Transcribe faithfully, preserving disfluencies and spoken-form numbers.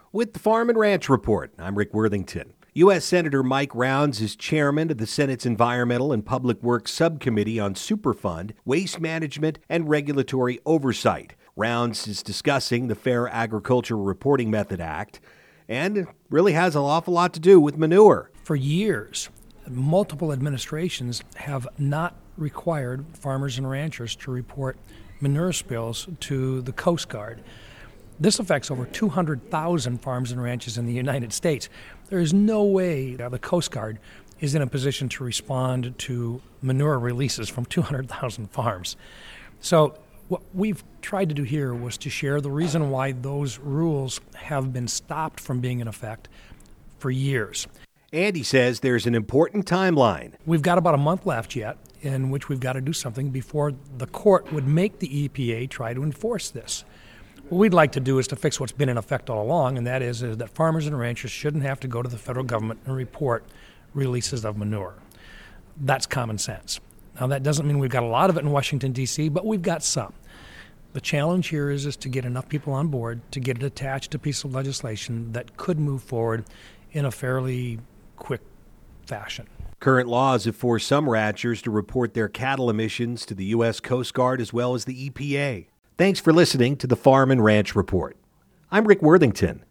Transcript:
With the Farm and Ranch Report, I'm Rick Worthington. U S. Senator Mike Rounds is chairman of the Senate's Environmental and Public Works Subcommittee on Superfund, Waste Management, and Regulatory Oversight. Rounds is discussing the Fair Agricultural Reporting Method Act, and it really has an awful lot to do with manure. For years, multiple administrations have not required farmers and ranchers to report manure spills to the Coast Guard. This affects over two hundred thousand farms and ranches in the United States. There is no way that the Coast Guard is in a position to respond to manure releases from two hundred thousand farms. So what we've tried to do here was to share the reason why those rules have been stopped from being in effect for years. Andy says there's an important timeline. We've got about a month left yet in which we've got to do something before the court would make the E P A try to enforce this. What we'd like to do is to fix what's been in effect all along, and that is, is that farmers and ranchers shouldn't have to go to the federal government and report releases of manure. That's common sense. Now, that doesn't mean we've got a lot of it in Washington, D C, but we've got some. The challenge here is, is to get enough people on board to get it attached to a piece of legislation that could move forward in a fairly quick fashion. Current laws have forced some ranchers to report their cattle emissions to the U S. Coast Guard as well as the E P A. Thanks for listening to the Farm and Ranch Report. I'm Rick Worthington.